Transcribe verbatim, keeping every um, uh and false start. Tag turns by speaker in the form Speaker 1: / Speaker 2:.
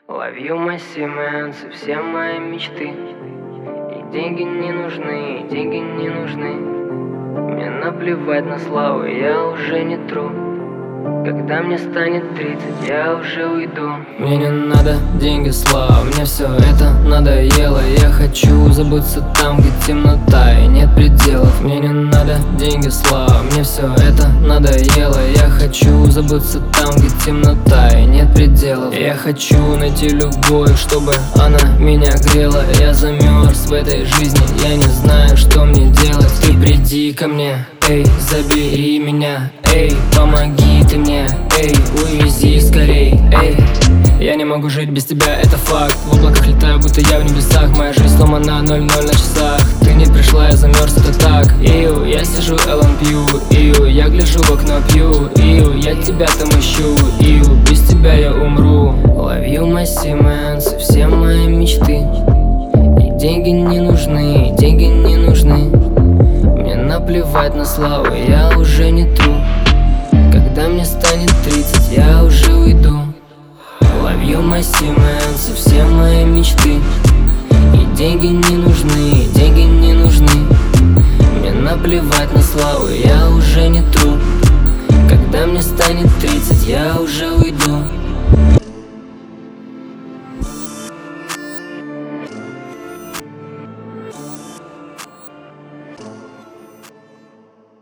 Speaker 1: Love you, my Siemens, и все мои мечты. И деньги не нужны, и деньги не нужны. Мне наплевать на славу, я уже не тру. Когда мне станет тридцать, я уже уйду. Мне не надо деньги, слава, мне все это надоело. Я хочу забыться там, где темнота и нет пределов. Мне не надо деньги, слава, мне все это надоело. Я хочу забыться там, где темнота и нет пределов. Я хочу найти любовь, чтобы она меня грела. Я замерз в этой жизни, я не знаю, что мне делать. Ты приди ко мне, эй, забери меня, эй, помоги ты мне, эй, увези скорей, эй. Я не могу жить без тебя, это факт. В облаках летаю, будто я в небесах. Моя жизнь сломана, ноль-ноль на часах. Ты не пришла, я замерз, это так. Иу, я сижу, элом пью, иу, я гляжу в окно, пью, иу, я тебя там ищу, иу, без тебя я умру. Love you, my Siemens, и все мои мечты. И деньги не нужны, и деньги не нужны. Мне наплевать на славу, я уже не тру. Когда мне станет тридцать, я уже уйду. Love you, my Siemens, и все мои мечты. И деньги не нужны, и деньги не нужны. Мне наплевать на славу, я уже не тру. Когда мне станет тридцать, я уже уйду.